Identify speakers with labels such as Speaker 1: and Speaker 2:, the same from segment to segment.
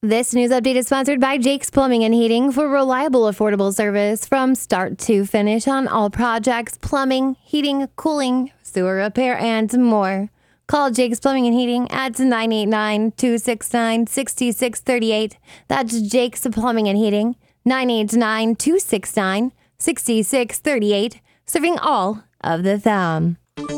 Speaker 1: This news update is sponsored by Jake's Plumbing and Heating for reliable, affordable service from start to finish on all projects, plumbing, heating, cooling, sewer repair, and more. Call Jake's Plumbing and Heating at 989-269-6638. That's Jake's Plumbing and Heating, 989-269-6638, serving all of the Thumb.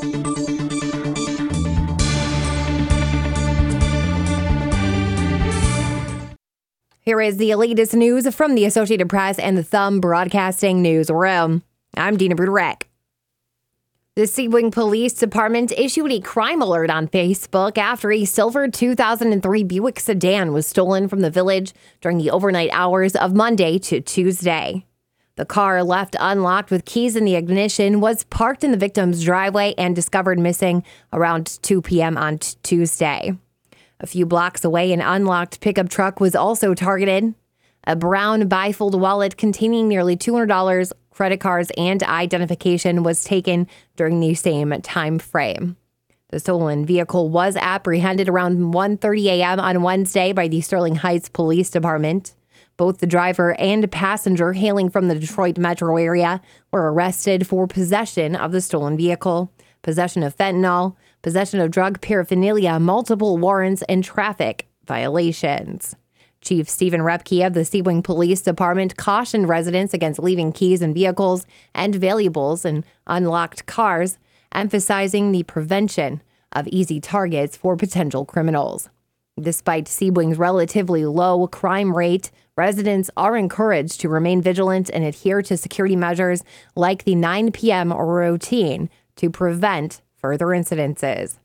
Speaker 1: Here is the latest news from the Associated Press and the Thumb Broadcasting Newsroom. I'm Dina Bruderek. The Sebring Police Department issued a crime alert on Facebook after a silver 2003 Buick sedan was stolen from the village during the overnight hours of Monday to Tuesday. The car, left unlocked with keys in the ignition, was parked in the victim's driveway and discovered missing around 2 p.m. on Tuesday. A few blocks away, an unlocked pickup truck was also targeted. A brown bifold wallet containing nearly $200, credit cards, and identification was taken during the same time frame. The stolen vehicle was apprehended around 1:30 a.m. on Wednesday by the Sterling Heights Police Department. Both the driver and passenger hailing from the Detroit metro area were arrested for possession of the stolen vehicle, possession of fentanyl, possession of drug paraphernalia, multiple warrants, and traffic violations. Chief Stephen Repke of the Sebring Police Department cautioned residents against leaving keys in vehicles and valuables in unlocked cars, emphasizing the prevention of easy targets for potential criminals. Despite Sebring's relatively low crime rate, residents are encouraged to remain vigilant and adhere to security measures like the 9 p.m. routine to prevent further incidences.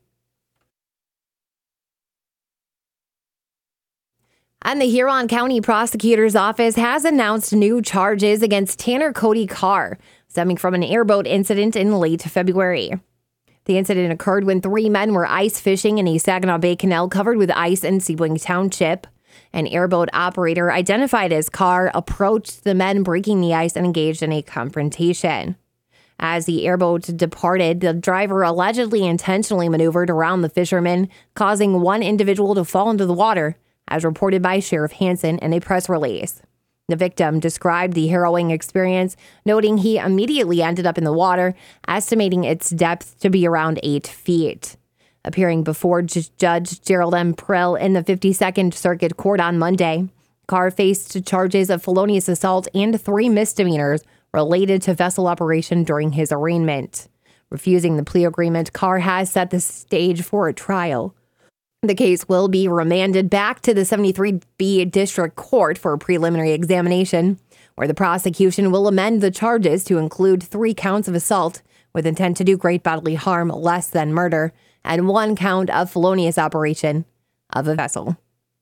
Speaker 1: And the Huron County Prosecutor's Office has announced new charges against Tanner Cody Carr, stemming from an airboat incident in late February. The incident occurred when 3 men were ice fishing in a Saginaw Bay canal covered with ice in Sebring Township. An airboat operator identified as Carr approached the men breaking the ice and engaged in a confrontation. As the airboat departed, the driver allegedly intentionally maneuvered around the fishermen, causing one individual to fall into the water, as reported by Sheriff Hansen in a press release. The victim described the harrowing experience, noting he immediately ended up in the water, estimating its depth to be around 8 feet. Appearing before Judge Gerald M. Prill in the 52nd Circuit Court on Monday, Carr faced charges of felonious assault and 3 misdemeanors related to vessel operation during his arraignment. Refusing the plea agreement, Carr has set the stage for a trial. The case will be remanded back to the 73B District Court for a preliminary examination, where the prosecution will amend the charges to include 3 counts of assault with intent to do great bodily harm less than murder and 1 count of felonious operation of a vessel.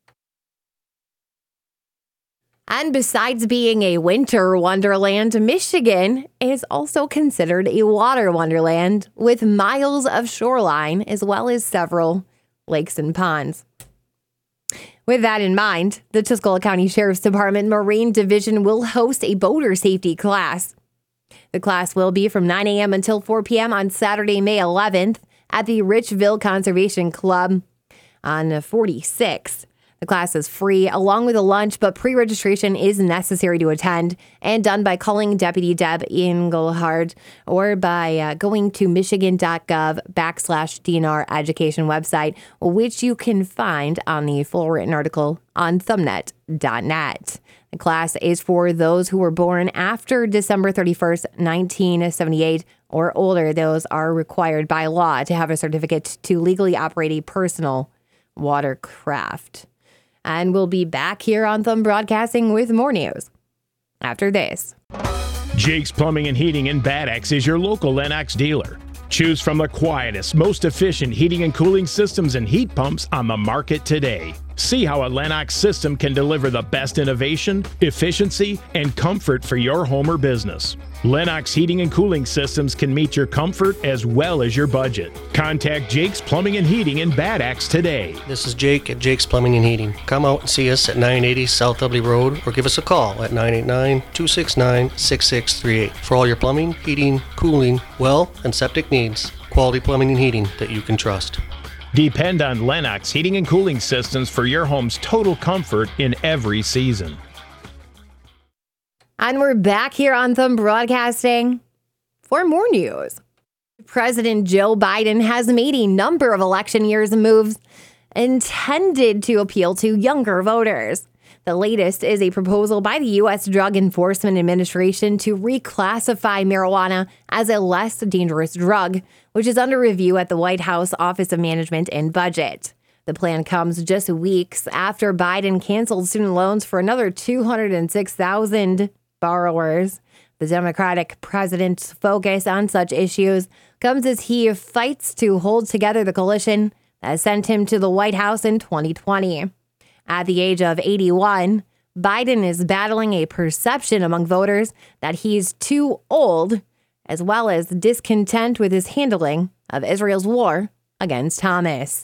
Speaker 1: And besides being a winter wonderland, Michigan is also considered a water wonderland with miles of shoreline as well as several lakes and ponds. With that in mind, the Tuscola County Sheriff's Department Marine Division will host a boater safety class. The class will be from 9 a.m. until 4 p.m. on Saturday, May 11th at the Richville Conservation Club on 46th. The class is free along with a lunch, but pre-registration is necessary to attend and done by calling Deputy Deb Engelhardt or by going to michigan.gov/DNR education website, which you can find on the full written article on thumbnet.net. The class is for those who were born after December 31st, 1978 or older. Those are required by law to have a certificate to legally operate a personal watercraft. And we'll be back here on Thumb Broadcasting with more news after this.
Speaker 2: Jake's Plumbing and Heating in Bad Axe is your local Lennox dealer. Choose from the quietest, most efficient heating and cooling systems and heat pumps on the market today. See how a Lennox system can deliver the best innovation, efficiency, and comfort for your home or business. Lennox heating and cooling systems can meet your comfort as well as your budget. Contact Jake's Plumbing and Heating in Bad Axe today.
Speaker 3: This is Jake at Jake's Plumbing and Heating. Come out and see us at 980 South Dudley Road or give us a call at 989-269-6638 for all your plumbing, heating, cooling, well, and septic needs. Quality plumbing and heating that you can trust.
Speaker 2: Depend on Lennox Heating and Cooling Systems for your home's total comfort in every season.
Speaker 1: And we're back here on Thumb Broadcasting for more news. President Joe Biden has made a number of election years moves intended to appeal to younger voters. The latest is a proposal by the U.S. Drug Enforcement Administration to reclassify marijuana as a less dangerous drug, which is under review at the White House Office of Management and Budget. The plan comes just weeks after Biden canceled student loans for another 206,000 borrowers. The Democratic president's focus on such issues comes as he fights to hold together the coalition that sent him to the White House in 2020. At the age of 81, Biden is battling a perception among voters that he's too old, as well as discontent with his handling of Israel's war against Hamas.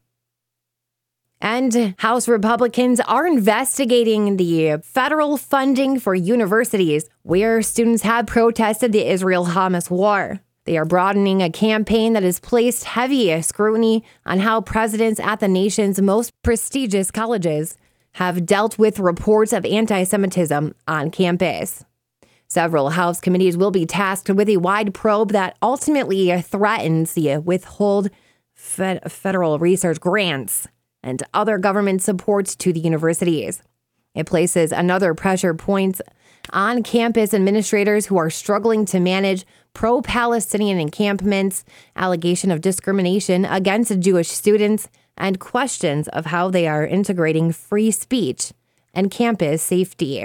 Speaker 1: And House Republicans are investigating the federal funding for universities where students have protested the Israel-Hamas war. They are broadening a campaign that has placed heavy scrutiny on how presidents at the nation's most prestigious colleges have dealt with reports of anti-Semitism on campus. Several House committees will be tasked with a wide probe that ultimately threatens the withhold federal research grants and other government supports to the universities. It places another pressure point on campus administrators who are struggling to manage pro-Palestinian encampments, allegation of discrimination against Jewish students, and questions of how they are integrating free speech and campus safety.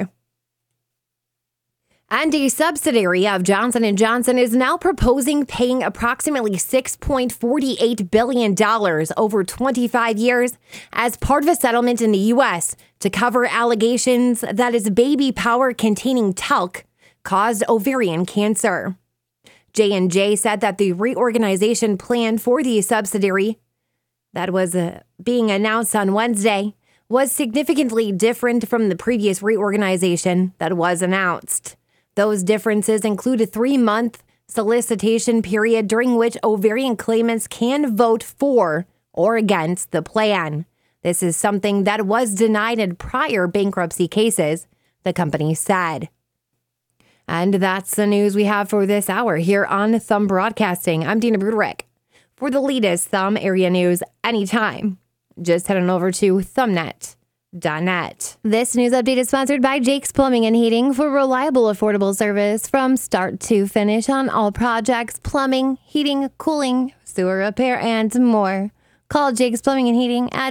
Speaker 1: And a subsidiary of Johnson & Johnson is now proposing paying approximately $6.48 billion over 25 years as part of a settlement in the U.S. to cover allegations that its baby powder containing talc caused ovarian cancer. J&J said that the reorganization plan for the subsidiary that was being announced on Wednesday was significantly different from the previous reorganization that was announced. Those differences include a 3-month solicitation period during which ovarian claimants can vote for or against the plan. This is something that was denied in prior bankruptcy cases, the company said. And that's the news we have for this hour here on Thumb Broadcasting. I'm Dina Broderick. For the latest Thumb area news anytime, just head on over to thumbnet.net. This news update is sponsored by Jake's Plumbing and Heating for reliable, affordable service from start to finish on all projects, plumbing, heating, cooling, sewer repair, and more. Call Jake's Plumbing and Heating at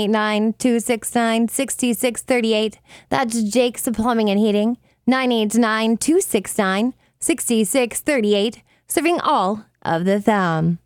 Speaker 1: 989-269-6638. That's Jake's Plumbing and Heating, 989-269-6638, serving all of the Thumb.